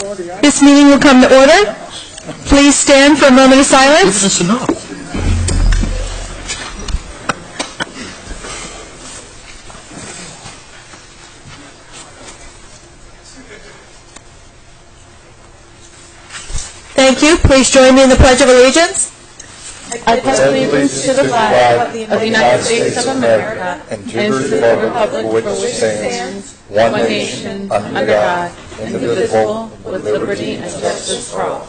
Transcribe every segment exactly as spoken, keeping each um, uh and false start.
This meeting will come to order. Please stand for a moment of silence. That's enough. Thank you. Please join me in the Pledge of Allegiance. I pledge allegiance to the flag of the United States of America and to the republic for which it stands, one nation, under God, indivisible, with liberty and justice for all.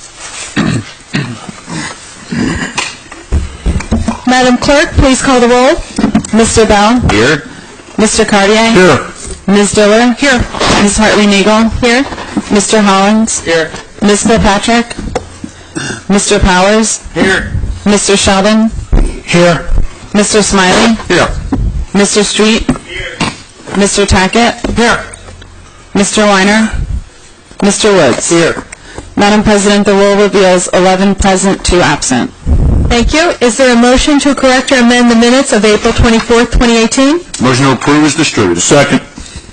Madam Clerk, please call the roll. Mister Bell? Here. Mister Cartier? Here. Miz Diller? Here. Miz Hartley-Nagel? Here. Mister Hollins? Here. Miz Kilpatrick? Mister Powers? Here. Mister Sheldon? Here. Mister Smiley? Here. Mister Street? Here. Mister Tackett? Here. Mister Weiner? Mister Woods? Here. Madam President, the roll reveals eleven present, two absent. Thank you. Is there a motion to correct or amend the minutes of April twenty-fourth, twenty eighteen? Motion to approve is distributed. Second.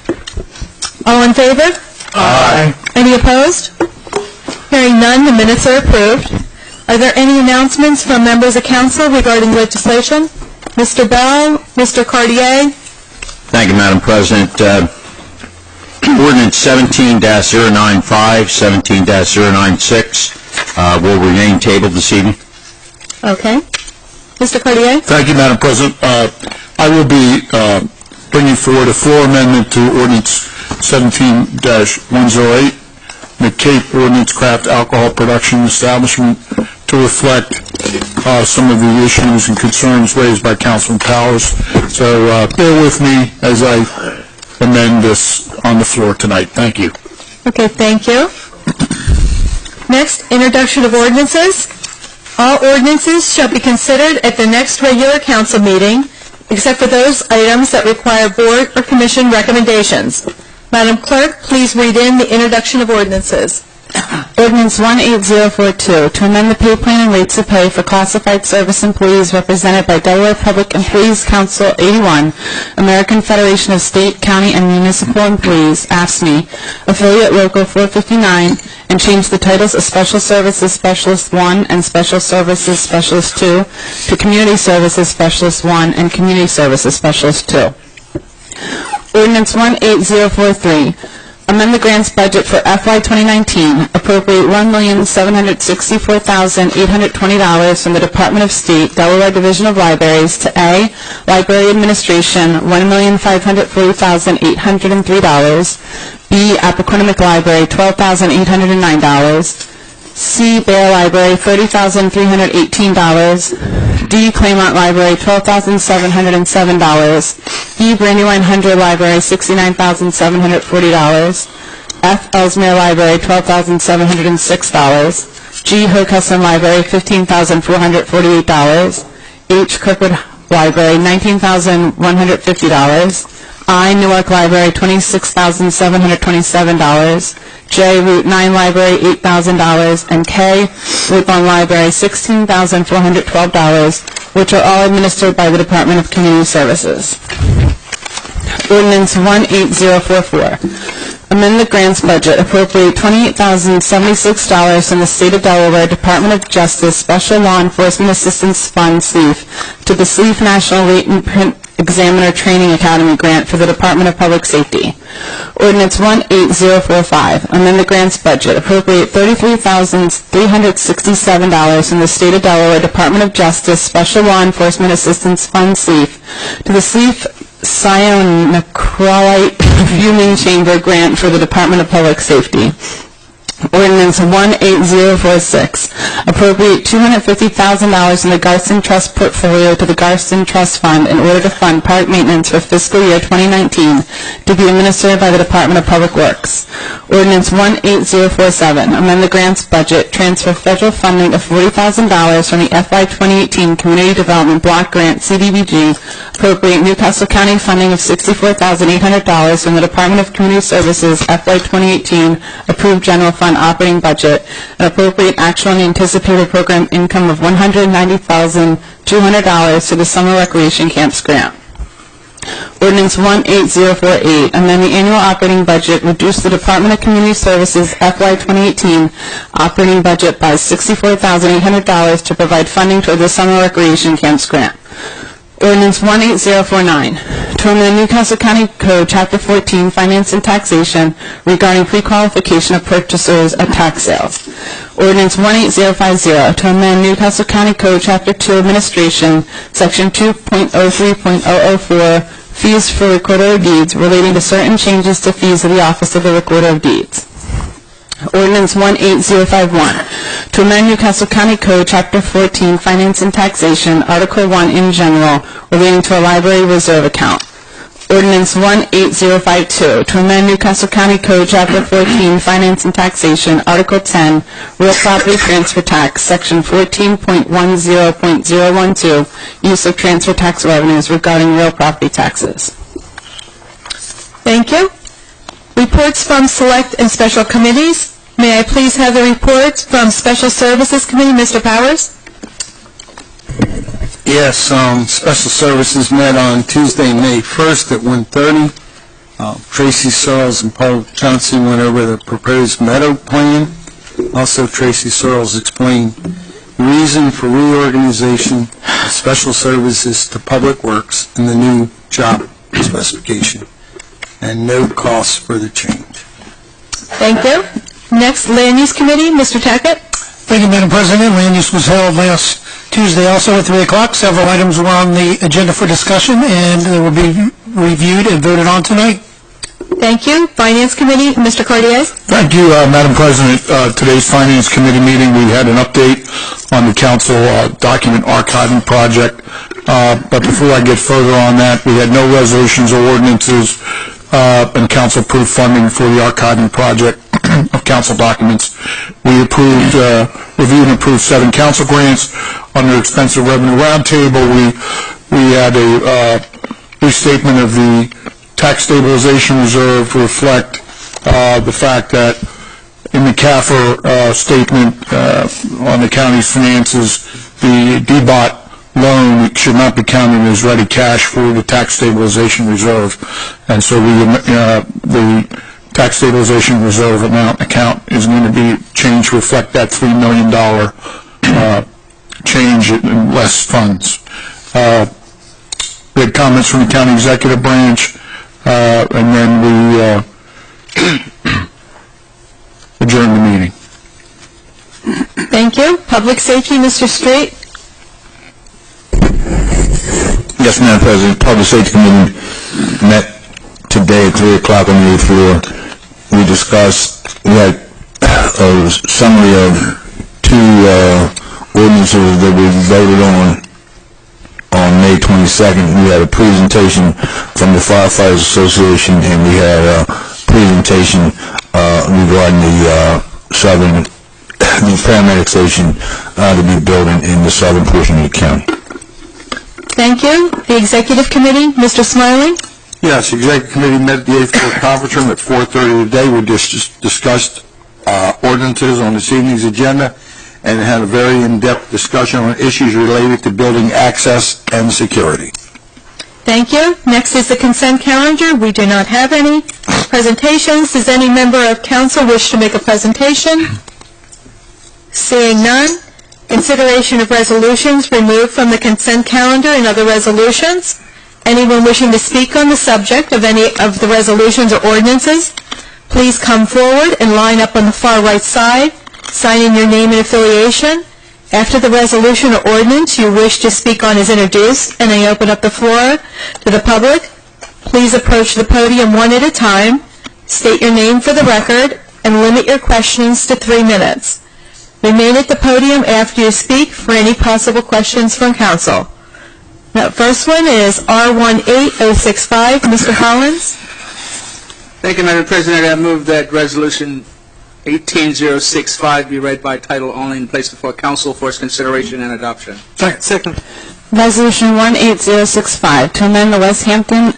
All in favor? Aye. Any opposed? Hearing none, the minutes are approved. Are there any announcements from members of council regarding legislation? Mister Bell, Mister Cartier. Thank you, Madam President. Uh, ordinance seventeen dash zero nine five, seventeen dash zero nine six uh, will remain tabled this evening. Okay. Mister Cartier. Thank you, Madam President. Uh, I will be uh, bringing forward a floor amendment to ordinance seventeen dash one oh eight, McCape Ordinance Craft Alcohol Production Establishment, to reflect uh, some of the issues and concerns raised by Councilman Powers. So uh, bear with me as I amend this on the floor tonight. Thank you. Okay, thank you. Next, introduction of ordinances. All ordinances shall be considered at the next regular council meeting, except for those items that require board or commission recommendations. Madam Clerk, please read in the introduction of ordinances. Ordinance one eight zero four two, to amend the pay plan and rates of pay for classified service employees represented by Delaware Public Employees Council eighty-one, American Federation of State, County, and Municipal Employees, A F S C M E, Affiliate Local four fifty-nine, and change the titles of Special Services Specialist one and Special Services Specialist two to Community Services Specialist one and Community Services Specialist two. Ordinance one eight zero four three, amend the grants budget for F Y twenty nineteen, appropriate one million seven hundred sixty-four thousand eight hundred twenty dollars from the Department of State, Delaware Division of Libraries to A, Library Administration, one million five hundred forty thousand eight hundred three dollars, B, Appoquinimink Library, twelve thousand eight hundred nine dollars, C, Bear Library, thirty thousand three hundred eighteen dollars, D, Claymont Library, twelve thousand seven hundred seven dollars, E, Brandywine Hundred Library, sixty-nine thousand seven hundred forty dollars, F, Ellesmere Library, twelve thousand seven hundred six dollars, G, Hockessin Library, fifteen thousand four hundred forty-eight dollars, H, Kirkwood Library, nineteen thousand one hundred fifty dollars, I, Newark Library, twenty-six thousand seven hundred twenty-seven dollars, J, Route nine Library, eight thousand dollars, and K, Woodlawn Library, sixteen thousand four hundred twelve dollars, which are all administered by the Department of Community Services. Ordinance one eight zero four four. Amend the grants budget, appropriate twenty-eight thousand seventy-six dollars from the State of Delaware Department of Justice Special Law Enforcement Assistance Fund, S L E A F, to the S L E A F National Latent Print Examiner Training Academy grant for the Department of Public Safety. Ordinance one eight zero four five, amend the grants budget, appropriate thirty-three thousand three hundred sixty-seven dollars from the State of Delaware Department of Justice Special Law Enforcement Assistance Fund, S L E A F, to the S L E A F Cyanochrolite Fuming Chamber grant for the Department of Public Safety. Ordinance one eight zero four six, appropriate two hundred fifty thousand dollars in the Garston Trust portfolio to the Garston Trust Fund in order to fund park maintenance for fiscal year twenty nineteen to be administered by the Department of Public Works. Ordinance one eight zero four seven, amend the grants budget, transfer federal funding of forty thousand dollars from the F Y twenty eighteen Community Development Block Grant C D B G, appropriate Newcastle County funding of sixty-four thousand eight hundred dollars from the Department of Community Services F Y twenty eighteen approved general fund operating budget, and appropriate actual and anticipated program income of one hundred ninety thousand two hundred dollars to the Summer Recreation Camps grant. Ordinance one eight zero four eight, amend the annual operating budget, reduce the Department of Community Services F Y twenty eighteen operating budget by sixty-four thousand eight hundred dollars to provide funding toward the Summer Recreation Camps Grant. Ordinance one eight zero four nine, to amend Newcastle County Code, Chapter fourteen, Finance and Taxation, regarding pre-qualification of purchasers of tax sales. Ordinance one eight zero five zero, to amend Newcastle County Code, Chapter two, Administration, Section two point oh three point oh oh four, Fees for Recorder of Deeds, relating to certain changes to fees of the Office of the Recorder of Deeds. Ordinance one eight zero five one, to amend Newcastle County Code, Chapter fourteen, Finance and Taxation, Article one in general, relating to a library reserve account. Ordinance one eight zero five two, to amend Newcastle County Code, Chapter fourteen, Finance and Taxation, Article ten, Real Property Transfer Tax, Section fourteen point ten point zero one two, Use of Transfer Tax Revenues regarding real property taxes. Thank you. Reports from select and special committees. May I please have the reports from Special Services Committee, Mister Powers? Yes, um, Special Services met on Tuesday, May first at one thirty. Uh, Tracy Searles and Paul Chauncey went over the proposed meadow plan. Also, Tracy Searles explained the reason for reorganization of Special Services to Public Works and the new job specification, and no costs for the change. Thank you. Next, Land Use Committee, Mister Tackett. Thank you, Madam President. Land use was held last Tuesday also at three o'clock. Several items were on the agenda for discussion, and they will be reviewed and voted on tonight. Thank you. Finance Committee, Mister Cartier. Thank you, uh, Madam President. Uh, today's Finance Committee meeting, we had an update on the council uh, document archiving project. Uh, but before I get further on that, we had no resolutions or ordinances, uh, and council approved funding for the archiving project of council documents. We approved, uh, reviewed and approved seven council grants under expensive revenue roundtable. We we had a uh, restatement of the tax stabilization reserve to reflect uh, the fact that in the C A F R uh, statement uh, on the county's finances, the D B O T loan should not be counted as ready cash for the tax stabilization reserve, and so we uh, the tax stabilization reserve amount account is going to be changed to reflect that three million dollars uh, change in less funds. Uh, we had comments from the county executive branch, uh, and then we uh, adjourned the meeting. Thank you. Public Safety, Mister Straight. Yes, Madam President. Public Safety Committee met today at three o'clock on the floor. We discussed, we had a summary of two uh, ordinances that we voted on on May twenty-second. We had a presentation from the Firefighters Association, and we had a presentation uh, regarding the uh, southern, the paramedic station uh, to be built in, in the southern portion of the county. Thank you. The Executive Committee, Mister Smiley. Yes, the Executive Committee met at the eighth Floor Conference Room at four thirty today. We just, just discussed uh, ordinances on this evening's agenda and had a very in-depth discussion on issues related to building access and security. Thank you. Next is the consent calendar. We do not have any presentations. Does any member of council wish to make a presentation? Seeing none. Consideration of resolutions removed from the consent calendar and other resolutions. Anyone wishing to speak on the subject of any of the resolutions or ordinances, please come forward and line up on the far right side, sign in your name and affiliation. After the resolution or ordinance you wish to speak on is introduced and I open up the floor to the public, please approach the podium one at a time, state your name for the record, and limit your questions to three minutes. Remain at the podium after you speak for any possible questions from council. Now, first one is R one eight oh six five, Mister Hollins. Thank you, Madam President. I move that Resolution eighteen oh sixty-five be read by title only and placed before council for its consideration and adoption. Second. Resolution one eight zero six five, to amend the West Hampton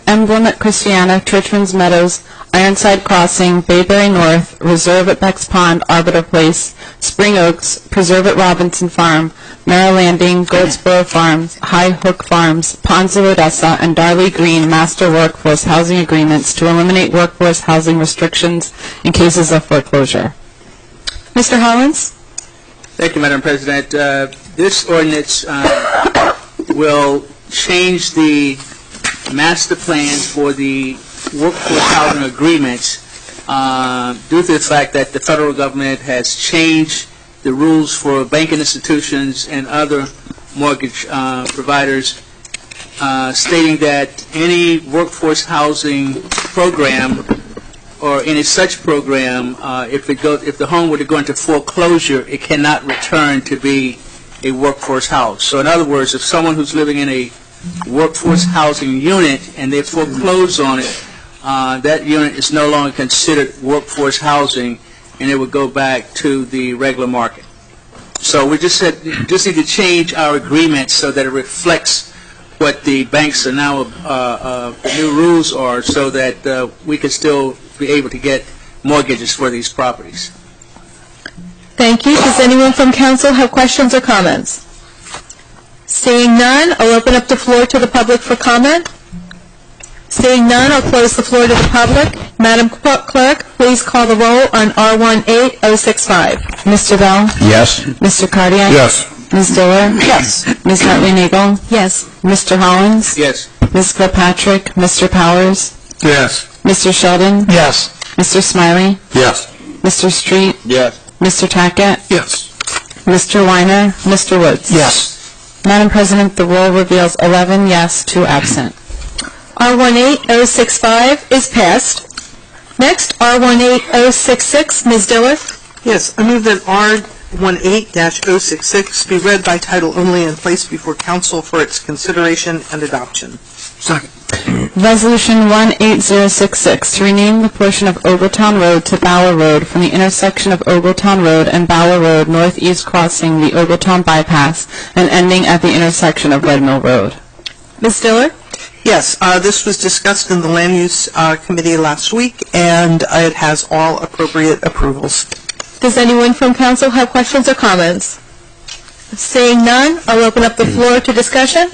Emblem at Christiana, Churchman's Meadows, Ironside Crossing, Bayberry North, Reserve at Beck's Pond, Arbiter Place, Spring Oaks, Preserve at Robinson Farm, Merrill Landing, Goldsboro Farms, High Hook Farms, Ponds of Odessa, and Darley Green master workforce housing agreements to eliminate workforce housing restrictions in cases of foreclosure. Mister Hollins? Thank you, Madam President. Uh, This ordinance uh, will change the master plans for the workforce housing agreements uh, due to the fact that the federal government has changed the rules for banking institutions and other mortgage uh, providers, uh, stating that any workforce housing program or any such program, uh, if it go, if the home were to go into foreclosure, it cannot return to be a workforce house. So in other words, if someone who's living in a workforce housing unit and they foreclose on it, uh, that unit is no longer considered workforce housing, and it would go back to the regular market. So we just said, just need to change our agreement so that it reflects what the banks are now, uh, uh, the new rules are, so that uh, we can still be able to get mortgages for these properties. Thank you. Does anyone from council have questions or comments? Seeing none, I'll open up the floor to the public for comment. Seeing none, I'll close the floor to the public. Madam Clerk, please call the roll on R one eight oh six five. Mister Bell? Yes. Mister Cartier? Yes. Miz Diller? Yes. Miz Hartley-Nagel? Yes. Mister Hollins? Yes. Miz Kilpatrick? Mister Powers? Yes. Mister Sheldon? Yes. Mister Smiley? Yes. Mister Street? Yes. Mister Tackett? Yes. Mister Weiner? Mister Woods? Yes. Madam President, the roll reveals eleven yes, two absent. R one eight oh six five is passed. Next, R one eight oh six six, Miz Diller. Yes, I move that R eighteen oh six six be read by title only and placed before council for its consideration and adoption. Second. Resolution one eight oh six six, to rename the portion of Ogletown Road to Bower Road from the intersection of Ogletown Road and Bower Road northeast crossing the Ogletown bypass and ending at the intersection of Red Mill Road. Miz Diller? Yes, uh, this was discussed in the Land Use uh, Committee last week, and uh, it has all appropriate approvals. Does anyone from council have questions or comments? Seeing none, I'll open up the floor to discussion.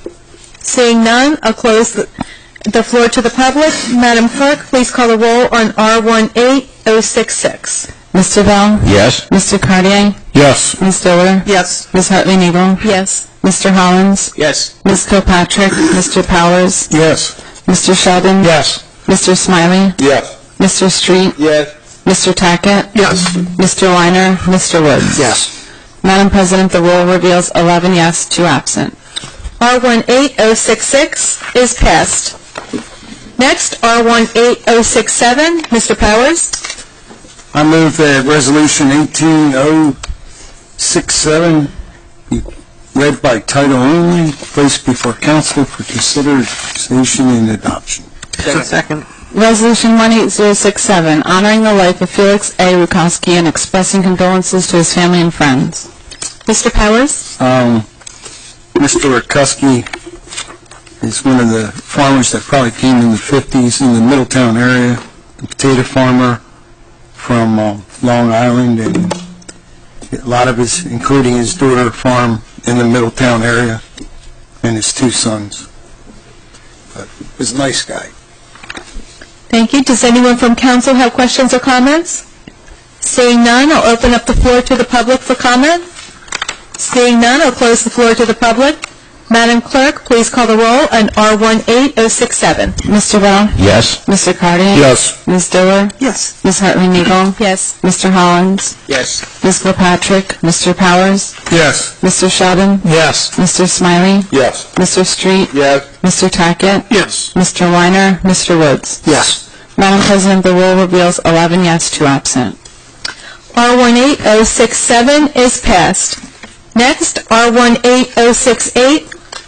Seeing none, I'll close the, the floor to the public. Madam Clerk, please call the roll on R one eight oh six six. Mister Bell? Yes. Mister Cartier? Yes. Miz Diller? Yes. Miz Hartley-Nagel? Yes. Mister Hollins? Yes. Miz Kilpatrick? Mister Powers? Yes. Mister Sheldon? Yes. Mister Smiley? Yes. Mister Street? Yes. Mister Tackett? Yes. Mister Weiner? Mister Woods? Yes. Madam President, the roll reveals eleven yes, two absent. R one eight oh six six is passed. Next, R one eight oh six seven, Mister Powers. I move that Resolution eighteen oh six seven be read by title only, placed before council for consideration and adoption. Second. Resolution one eight oh six seven, honoring the life of Felix A. Rukowski and expressing condolences to his family and friends. Mister Powers. Um, Mister Rukowski is one of the farmers that probably came in the fifties in the Middletown area, a potato farmer from uh, Long Island, and a lot of his, including his daughter, farm in the Middletown area, and his two sons. But he was a nice guy. Thank you. Does anyone from council have questions or comments? Seeing none, I'll open up the floor to the public for comment. Seeing none, I'll close the floor to the public. Madam Clerk, please call the roll on R one eight oh six seven. Mister Bell? Yes. Mister Cartier? Yes. Miz Diller? Yes. Miz Hartley-Nagel? Yes. Mister Hollins? Yes. Miz Kilpatrick? Mister Powers? Yes. Mister Sheldon? Yes. Mister Smiley? Yes. Mister Street? Yes. Mister Tackett? Yes. Mister Weiner? Mister Woods? Yes. Madam President, the roll reveals eleven yes, two absent. R one eight oh six seven is passed. Next, R one eight oh six eight.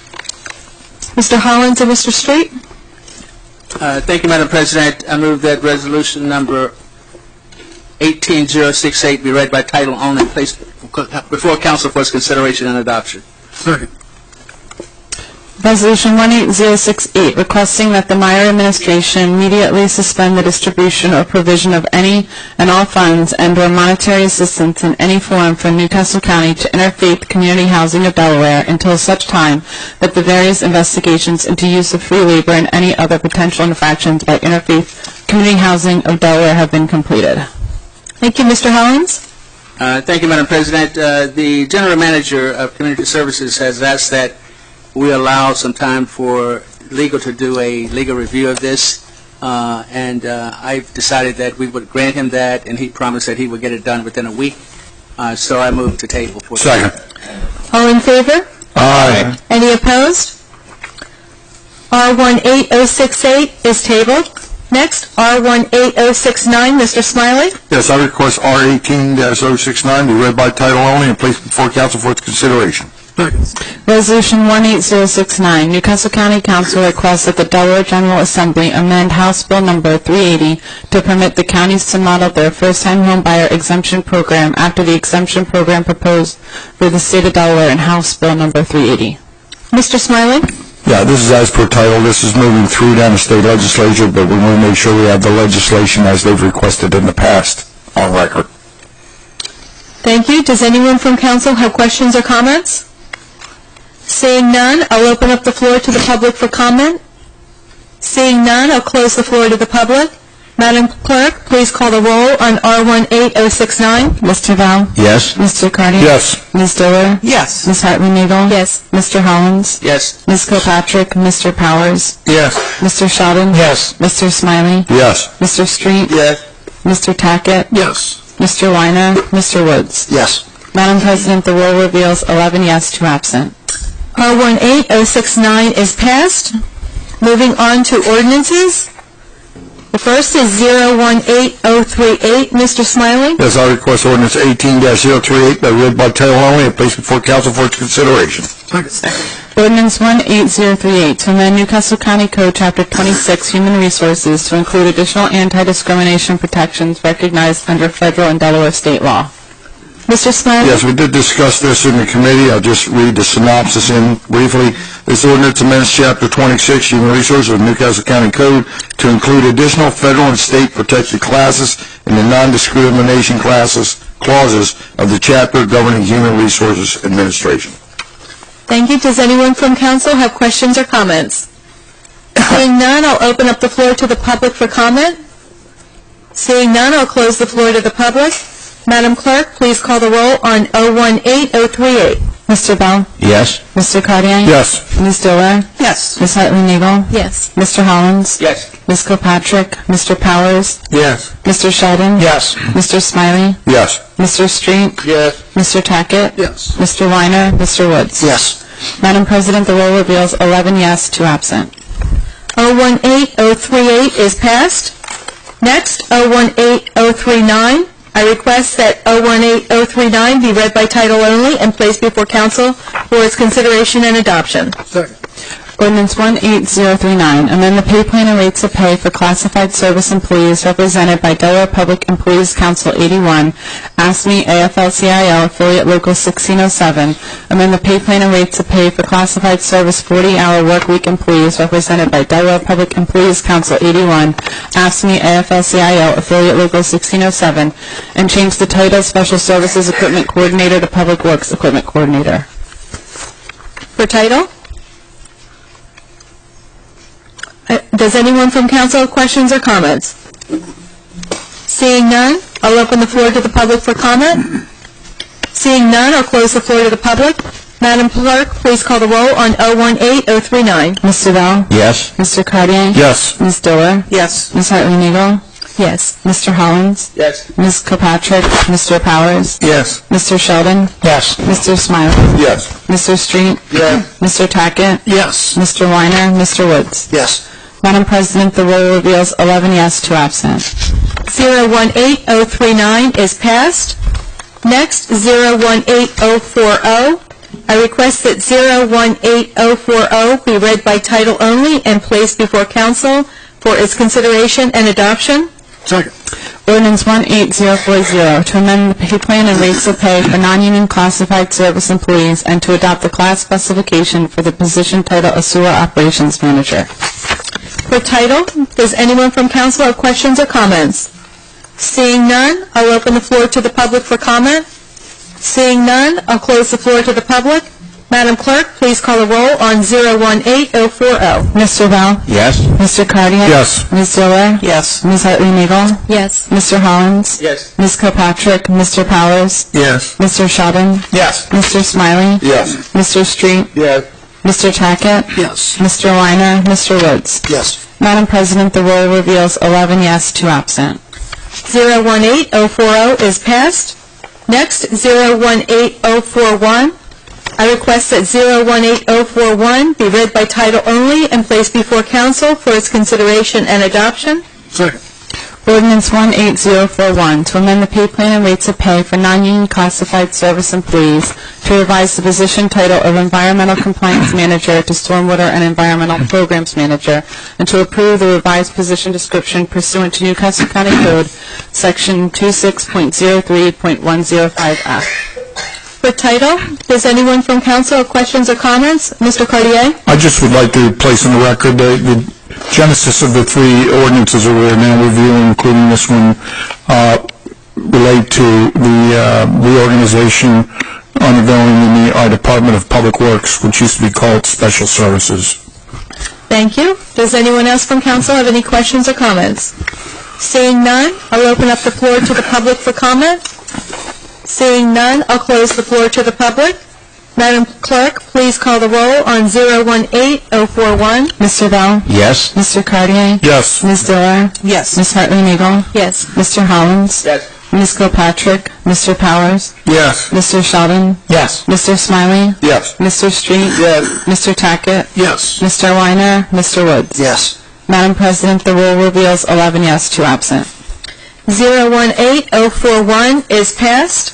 Mister Hollins and Mister Street. Uh, Thank you, Madam President. I move that resolution number eighteen oh six eight be read by title only and placed before council for its consideration and adoption. Second. Resolution one eight zero six eight, requesting that the Meyer administration immediately suspend the distribution or provision of any and all funds and/or monetary assistance in any form from Newcastle County to Interfaith Community Housing of Delaware until such time that the various investigations into use of free labor and any other potential infractions by Interfaith Community Housing of Delaware have been completed. Thank you, Mister Hollins. Uh, Thank you, Madam President. Uh, The General Manager of Community Services has asked that we allow some time for legal to do a legal review of this, uh, and uh, I've decided that we would grant him that, and he promised that he would get it done within a week. Uh, So I move to table. For Second. All in favor? Aye. Any opposed? R one eight zero six eight is tabled. Next, R one eight zero six nine, Mister Smiley. Yes, I request R eighteen dash oh six nine be read by title only and placed before council for its consideration. Resolution one eight zero six nine, Newcastle County Council requests that the Delaware General Assembly amend House Bill Number three eighty to permit the counties to model their first-time home buyer exemption program after the exemption program proposed for the state of Delaware in House Bill Number three eighty. Mister Smiley. Yeah, this is as per title. This is moving through down the state legislature, but we want to make sure we have the legislation as they've requested in the past on record. Thank you. Does anyone from council have questions or comments? Seeing none, I'll open up the floor to the public for comment. Seeing none, I'll close the floor to the public. Madam Clerk, please call the roll on R one eight zero six nine. Mister Val? Yes? Mister Carney? Yes. Miz Diller? Yes. Miz Hartley Nagel? Yes. Mister Hollins? Yes. Miz Kilpatrick? Mister Powers? Yes. Mister Sheldon? Yes. Mister Smiley? Yes. Mister Street? Yes. Mister Tackett? Yes. Mister Weiner? Mister Woods? Yes. Madam President, the roll reveals eleven yes, two absent. R one eight zero six nine is passed. Moving on to ordinances. The first is zero one eight zero three eight. Mister Smiley. Yes, I request ordinance eighteen dash zero three eight be read by title only and placed before council for its consideration. Ordinance one eight zero three eight to amend Newcastle County Code Chapter twenty-six, Human Resources, to include additional anti-discrimination protections recognized under federal and Delaware state law. Mister Smiley. Yes, we did discuss this in the committee. I'll just read the synopsis in briefly. This ordinance amends Chapter twenty-six, Human Resources of Newcastle County Code to include additional federal and state protected classes in the non-discrimination classes clauses of the chapter governing Human Resources Administration. Thank you. Does anyone from council have questions or comments? Seeing none, I'll open up the floor to the public for comment. Seeing none, I'll close the floor to the public. Madam Clerk, please call the roll on zero one eight zero three eight. Mister Bell? Yes? Mister Cartier? Yes. Miz Diller? Yes. Miz Hartley Nagel? Yes. Mister Hollins? Yes. Miz Kilpatrick? Mister Powers? Yes. Mister Sheldon? Yes. Mister Smiley? Yes. Mister Street? Yes. Mister Tackett? Yes. Mister Weiner? Mister Woods? Yes. Madam President, the roll reveals eleven yes, two absent. zero one eight zero three eight is passed. Next, zero one eight zero three nine. I request that zero one eight zero three nine be read by title only and placed before council for its consideration and adoption. Second. Ordinance one eight zero three nine, amend the pay plan and rates of pay for classified service employees represented by Delaware Public Employees Council eighty-one, A S M E A F L C I L Affiliate Local sixteen oh seven, amend the pay plan and rates of pay for classified service forty-hour work week employees represented by Delaware Public Employees Council eighty-one, A S M E A F L C I L Affiliate Local sixteen oh seven, and change the title Special Services Equipment Coordinator to Public Works Equipment Coordinator. For title? Uh, Does anyone from council have questions or comments? Seeing none, I'll open the floor to the public for comment. Seeing none, I'll close the floor to the public. Madam Clerk, please call the roll on zero one eight zero three nine. Mister Bell? Yes? Mister Cartier? Yes. Miz Diller? Yes. Miz Hartley Nagel? Yes. Mister Hollins? Yes. Miz Kilpatrick? Mister Powers? Yes. Mister Sheldon? Yes. Mister Smiley? Yes. Mister Street? Yes. Mister Tackett? Yes. Mister Weiner? Mister Woods? Yes. Madam President, the roll reveals eleven yes, two absent. zero one eight zero three nine is passed. Next, zero one eight zero four zero. I request that zero one eight zero four zero be read by title only and placed before council for its consideration and adoption. Second. Ordinance one eight zero four zero, to amend the pay plan and rates of pay for non-union classified service employees and to adopt the class specification for the position title of Sewer Operations Manager. For title, does anyone from council have questions or comments? Seeing none, I'll open the floor to the public for comment. Seeing none, I'll close the floor to the public. Madam Clerk, please call a roll on zero one eight zero four zero. Mister Bell? Yes. Mister Cardier? Yes. Miz Diller? Yes. Miz Hartley Nagel? Yes. Mister Hollins? Yes. Miz Kilpatrick? Mister Powers? Yes. Mister Sheldon? Yes. Mister Smiley? Yes. Mister Street? Yes. Mister Tackett? Yes. Mister Weiner? Mister Woods? Yes. Madam President, the roll reveals eleven yes, two absent. zero one eight zero four zero is passed. Next, zero one eight zero four one. I request that zero one eight zero four one be read by title only and placed before council for its consideration and adoption. Second. Ordinance one eight zero four one, to amend the pay plan and rates of pay for non-union classified service employees, to revise the position title of Environmental Compliance Manager to Stormwater and Environmental Programs Manager, and to approve the revised position description pursuant to Newcastle County Code, Section twenty-six point oh three point one oh five F. For title, does anyone from council have questions or comments? Mister Cartier? I just would like to place on the record the, the genesis of the three ordinances that we're now reviewing, including this one, uh, relate to the uh, reorganization undergoing in the uh, Department of Public Works, which used to be called Special Services. Thank you. Does anyone else from council have any questions or comments? Seeing none, I'll open up the floor to the public for comment. Seeing none, I'll close the floor to the public. Madam Clerk, please call the roll on zero one eight zero four one. Mister Bell? Yes. Mister Cartier? Yes. Miz Diller? Yes. Miz Hartley Nagel? Yes. Mister Hollins? Yes. Miz Kilpatrick? Mister Powers? Yes. Mister Sheldon? Yes. Mister Smiley? Yes. Mister Street? Yes. Mister Tackett? Yes. Mister Weiner? Mister Woods? Yes. Madam President, the roll reveals eleven yes, two absent. zero one eight zero four one is passed.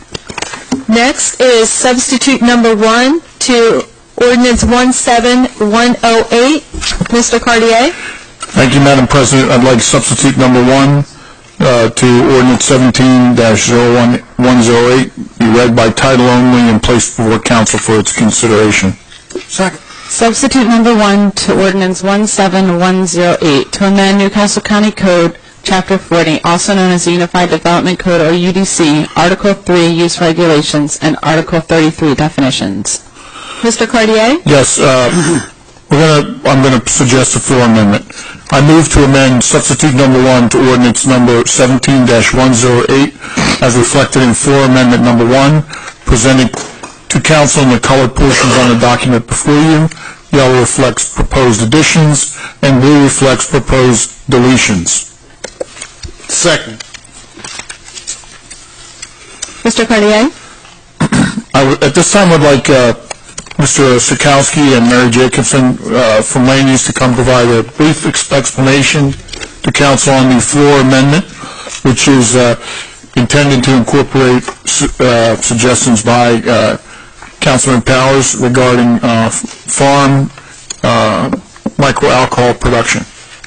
Next is substitute number one to ordinance one seven one oh eight. Mister Cartier? Thank you, Madam President. I'd like substitute number one uh, to ordinance seventeen dash oh one oh eight be read by title only and placed before council for its consideration. Second. Substitute number one to ordinance one seven one oh eight to amend Newcastle County Code, Chapter forty, also known as the Unified Development Code, or U D C, Article three, Use Regulations, and Article thirty-three, Definitions. Mister Cartier? Yes, uh, we're gonna, I'm gonna suggest a floor amendment. I move to amend substitute number one to ordinance number seventeen dash one oh eight as reflected in floor amendment number one, presented to council in the colored portions on the document before you. Yellow reflects proposed additions, and blue reflects proposed deletions. Second. Mister Cartier? I w- at this time, I'd like uh, Mister Sikowski and Mary Jacobson uh, from Land Use to come provide a brief ex- explanation to council on the floor amendment, which is uh, intended to incorporate su- uh, suggestions by uh, Councilman Powers regarding uh, f- farm uh, micro-alcohol production.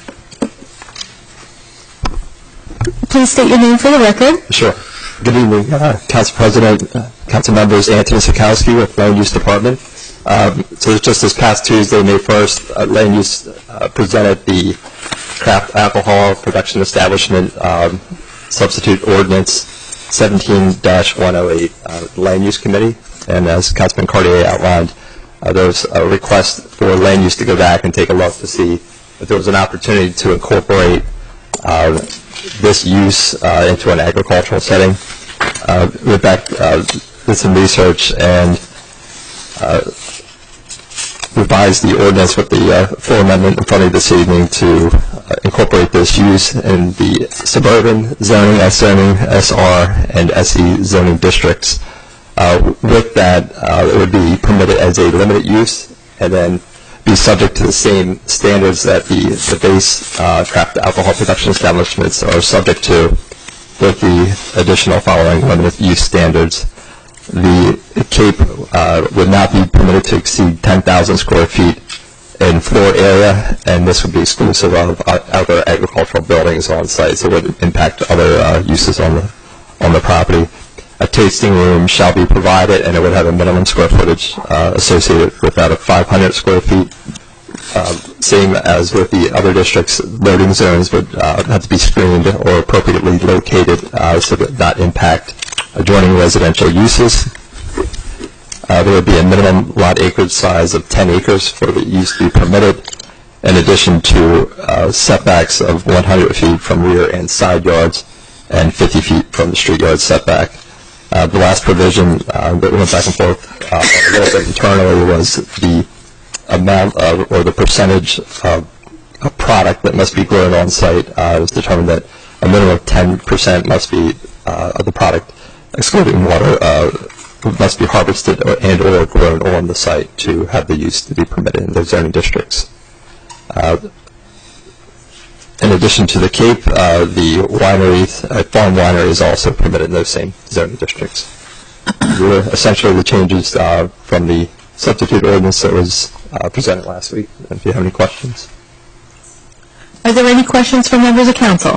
Please state your name for the record. Sure. Good evening, uh, Council President, uh, Council members, Anthony Sikowski with Land Use Department. Um, so just this past Tuesday, May first, uh, Land Use uh, presented the craft alcohol production establishment um, substitute ordinance seventeen dash one oh eight, uh, Land Use Committee. And as Councilman Cartier outlined, uh, there was a request for Land Use to go back and take a look to see if there was an opportunity to incorporate uh, this use uh, into an agricultural setting. Uh, Rebecca uh, did some research and uh, revised the ordinance with the uh, full amendment in front of you this evening to uh, incorporate this use in the suburban zoning, S zoning, S R, and S E zoning districts. Uh, with that, uh, it would be permitted as a limited use and then be subject to the same standards that the, the base uh, craft alcohol production establishments are subject to, with the additional following limited use standards. The Cape uh, would not be permitted to exceed ten thousand square feet in floor area, and this would be exclusive of uh, other agricultural buildings on site, so it would impact other uh, uses on the on the property. A tasting room shall be provided, and it would have a minimum square footage uh, associated with that of five hundred square feet. Uh, same as with the other districts, loading zones would uh, have to be screened or appropriately located uh, so that not impact adjoining residential uses. Uh, there would be a minimum lot acreage size of ten acres for the use to be permitted, in addition to uh, setbacks of one hundred feet from rear and side yards and fifty feet from the street yard setback. Uh, the last provision uh, that we went back and forth uh, a little bit internally was the amount of, or the percentage of a product that must be grown on site. Uh, it was determined that a minimum of ten percent must be uh, of the product, excluding water, uh, must be harvested and or grown on the site to have the use to be permitted in those zoning districts. Uh, in addition to the Cape, uh, the winery, uh, farm winery is also permitted in those same zoning districts. These were essentially the changes uh, from the substitute ordinance that was uh, presented last week. If you have any questions. Are there any questions from members of council?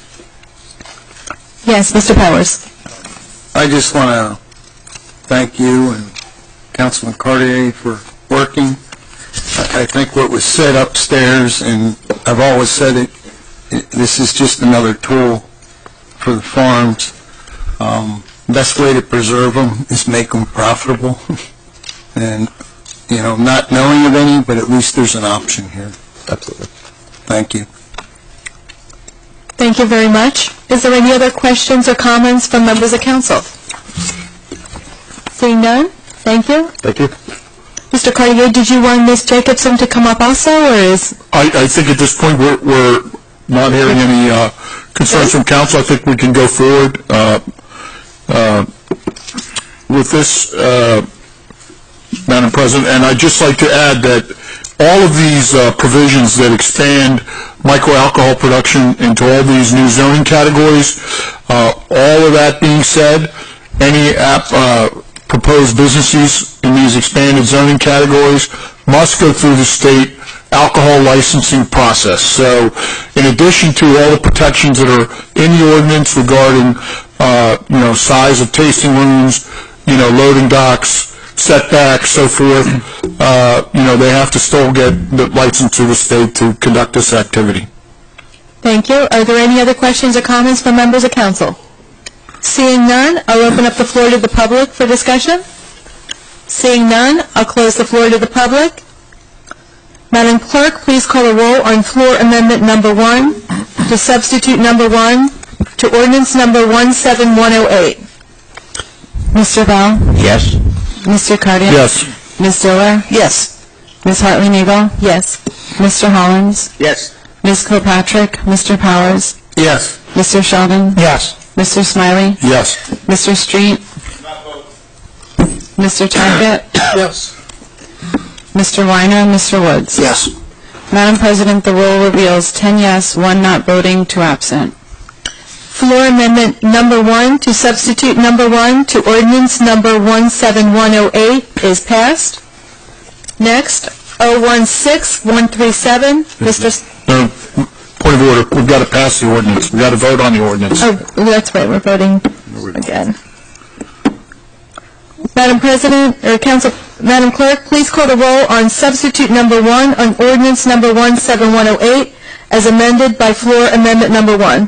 Yes, Mister Powers. I just want to thank you and Councilman Cartier for working. I I think what was said upstairs, and I've always said it, it this is just another tool for the farms. Um, best way to preserve them is make them profitable. And, you know, not knowing of any, but at least there's an option here. Absolutely. Thank you. Thank you very much. Is there any other questions or comments from members of council? Seeing none, thank you. Thank you. Mister Cartier, did you want Miz Jacobson to come up also, or is... I, I think at this point we're, we're not hearing any uh, concerns from council. I think we can go forward uh, uh, with this, uh, Madam President. And I'd just like to add that all of these uh, provisions that expand microalcohol production into all these new zoning categories, uh, all of that being said, any app, uh, proposed businesses in these expanded zoning categories must go through the state alcohol licensing process. So in addition to all the protections that are in the ordinance regarding, uh, you know, size of tasting rooms, you know, loading docks, setbacks, so forth, uh, you know, they have to still get the license through the state to conduct this activity. Thank you. Are there any other questions or comments from members of council? Seeing none, I'll open up the floor to the public for discussion. Seeing none, I'll close the floor to the public. Madam Clerk, please call a roll on floor amendment number one to substitute number one to ordinance number one seven one oh eight. Mister Bell? Yes. Mister Cartier? Yes. Miz Diller? Yes. Miz Hartley Nagel? Yes. Mister Hollins? Yes. Miz Kilpatrick? Mister Powers? Yes. Mister Sheldon? Yes. Mister Smiley? Yes. Mister Street? Mister Tackett? Yes. Mister Weiner? Mister Woods? Yes. Madam President, the roll reveals ten yes, one not voting, two absent. Floor amendment number one to substitute number one to ordinance number one seven one oh eight is passed. Next, oh one six one three seven, Mister S- No, point of order. We've got to pass the ordinance. We've got to vote on the ordinance. Oh, that's right, we're voting again. Madam President, or Council, Madam Clerk, please call the roll on substitute number one on ordinance number one seven one oh eight as amended by floor amendment number one.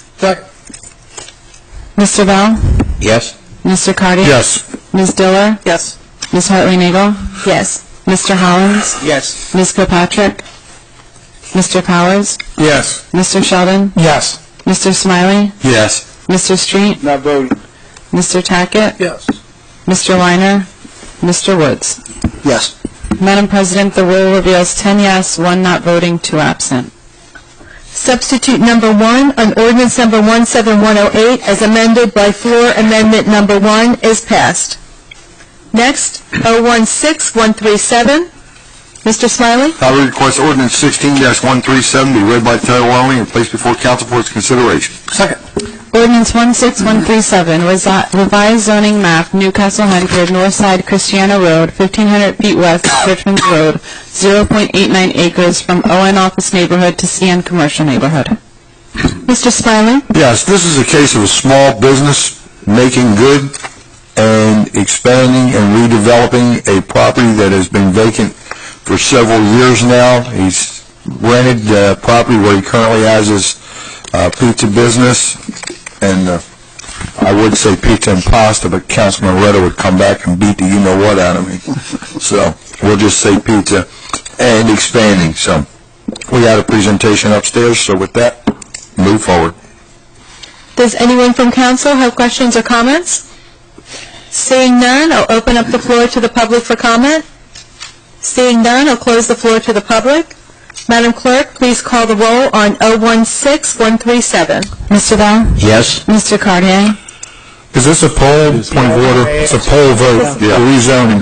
Mister Bell? Yes. Mister Carty? Yes. Miz Diller? Yes. Miz Hartley Nagel? Yes. Mister Hollins? Yes. Miz Kilpatrick? Mister Powers? Yes. Mister Sheldon? Yes. Mister Smiley? Yes. Mister Street? Not voting. Mister Tackett? Yes. Mister Weiner? Mister Woods? Yes. Madam President, the roll reveals ten yes, one not voting, two absent. Substitute number one on ordinance number one seven one oh eight as amended by floor amendment number one is passed. Next, oh one six one three seven, Mister Smiley? I will request ordinance sixteen one thirty-seven be read by title only and placed before council for its consideration. Second. Ordinance one six one three seven, revised zoning map, Newcastle Hundred, North Side, Christiana Road, fifteen hundred feet west of Richmond Road, zero point eight nine acres from O N Office Neighborhood to C N Commercial Neighborhood. Mister Smiley? Yes, this is a case of a small business making good and expanding and redeveloping a property that has been vacant for several years now. He's rented the property where he currently has his uh, pizza business, and uh, I would say pizza and pasta, but Councilman Retta would come back and beat the you-know-what out of me. So we'll just say pizza and expanding. So we had a presentation upstairs, so with that, move forward. Does anyone from council have questions or comments? Seeing none, I'll open up the floor to the public for comment. Seeing none, I'll close the floor to the public. Madam Clerk, please call the roll on oh one six one three seven. Mister Bell? Yes. Mister Cartier? Is this a poll? Point of order. It's a poll vote. Yeah. Rezoning.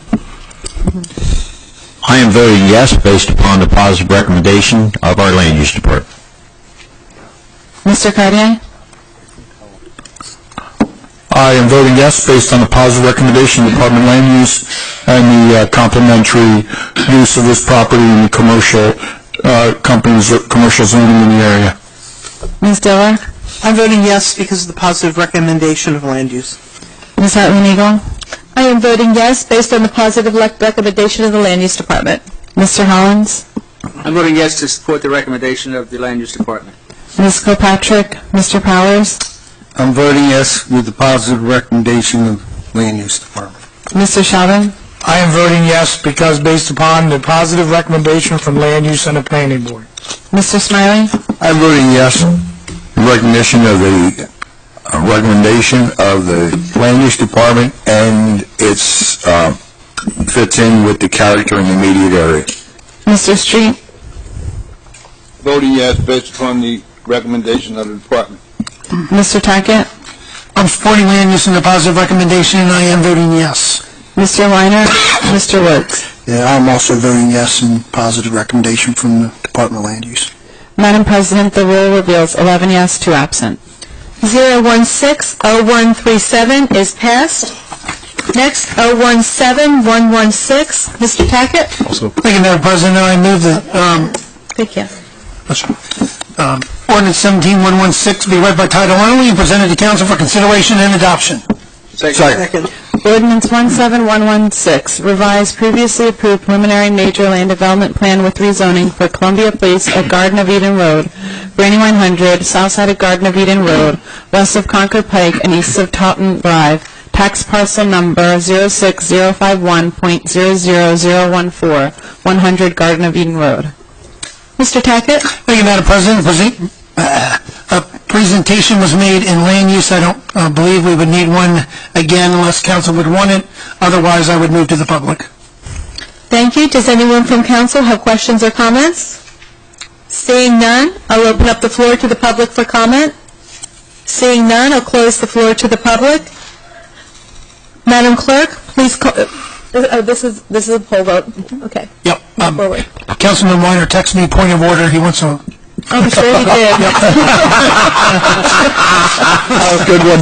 I am voting yes based upon the positive recommendation of our land use department. Mister Cartier? I am voting yes based on the positive recommendation of the Department of Land Use and the uh, complementary use of this property in the commercial uh, companies, commercial zoning in the area. Miz Diller? I'm voting yes because of the positive recommendation of land use. Miz Hartley Eagle? I am voting yes based on the positive le- recommendation of the Land Use Department. Mister Hollins? I'm voting yes to support the recommendation of the Land Use Department. Miz Kilpatrick? Mister Powers? I'm voting yes with the positive recommendation of Land Use Department. Mister Sheldon? I am voting yes because based upon the positive recommendation from Land Use and the Planning Board. Mister Smiley? I'm voting yes in recognition of the uh, recommendation of the Land Use Department, and it's uh, fits in with the character in the immediate area. Mister Street? Voting yes based upon the recommendation of the department. Mister Tackett? I'm supporting Land Use and the positive recommendation, and I am voting yes. Mister Weiner? Mister Woods? Yeah, I'm also voting yes in positive recommendation from the Department of Land Use. Madam President, the roll reveals eleven yes, two absent. zero one six oh one three seven is passed. Next, oh one seven one one six. Mister Tackett? Thank you, Madam President. I move that um, Thank you. um, ordinance seventeen one sixteen be read by title only and presented to council for consideration and adoption. Second. Ordinance one seven one one six, revised previously approved preliminary major land development plan with rezoning for Columbia Place at Garden of Eden Road, Brandywine Hundred, south side of Garden of Eden Road, west of Concord Pike and east of Taunton Drive, tax parcel number zero six zero five one point zero zero zero one four, one hundred Garden of Eden Road. Mister Tackett? Thank you, Madam President. Presen- uh, a presentation was made in land use. I don't uh, believe we would need one again unless council would want it. Otherwise, I would move to the public. Thank you. Does anyone from council have questions or comments? Seeing none, I'll open up the floor to the public for comment. Seeing none, I'll close the floor to the public. Madam Clerk, please call... Oh, this is this is a poll vote. Okay. Yep. Move Um, forward. Councilman Weiner texted me point of order. He wants a... I'm sure he did. Good one,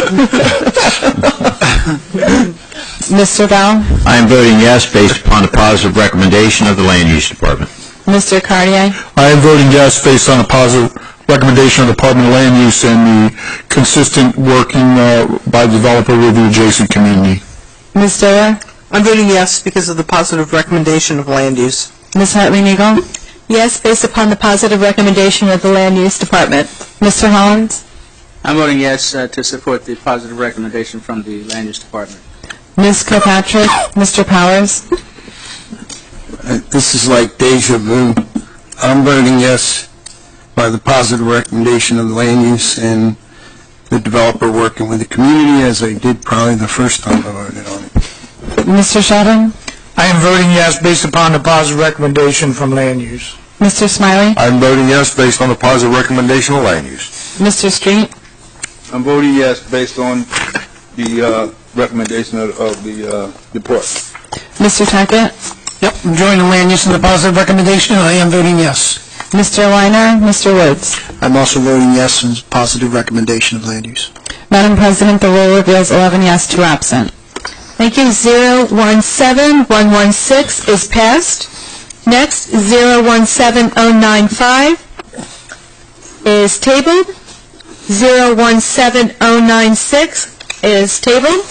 Dave. Mister Bell? I am voting yes based upon the positive recommendation of the Land Use Department. Mister Cartier? I am voting yes based on a positive recommendation of the Department of Land Use and the consistent working uh, by the developer with the adjacent community. Miz Diller? I'm voting yes because of the positive recommendation of land use. Miz Hartley Eagle? Yes, based upon the positive recommendation of the Land Use Department. Mister Hollins? I'm voting yes uh, to support the positive recommendation from the Land Use Department. Miz Kilpatrick? Mister Powers? Uh, This is like deja vu. I'm voting yes by the positive recommendation of the land use and the developer working with the community, as I did probably the first time I voted on it. Mister Sheldon? I am voting yes based upon the positive recommendation from land use. Mister Smiley? I'm voting yes based on the positive recommendation of land use. Mister Street? I'm voting yes based on the uh, recommendation of, of the uh, report. Mister Tackett? Yep, I'm joining the land use and the positive recommendation, and I am voting yes. Mister Weiner, Mister Woods. I'm also voting yes on positive recommendation of land use. Madam President, the roll reveals eleven yes, two absent. Thank you. zero one seven one one six is passed. Next, zero one seven zero nine five is tabled. zero one seven zero nine six is tabled.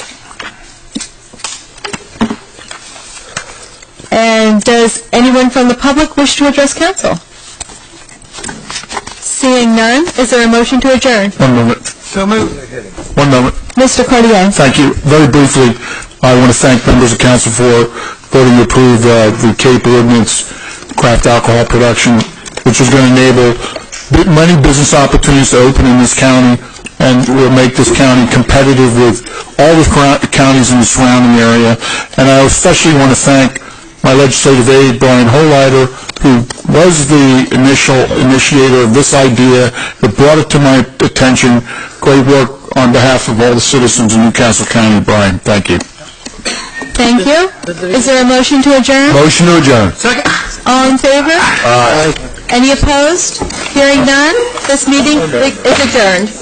And does anyone from the public wish to address council? Seeing none, is there a motion to adjourn? One moment. So moved. One moment. Mister Cartier. Thank you. Very briefly, I want to thank members of council for voting to approve uh, the Cape Ordinance craft alcohol production, which is going to enable bi- many business opportunities to open in this county and will make this county competitive with all the cra- counties in the surrounding area. And I especially want to thank my legislative aide, Brian Holleiter, who was the initial initiator of this idea, that brought it to my attention. Great work on behalf of all the citizens in Newcastle County. Brian, thank you. Thank you. Is there a motion to adjourn? Motion to adjourn. Second. All in favor? Aye. Any opposed? Hearing none, this meeting is adjourned.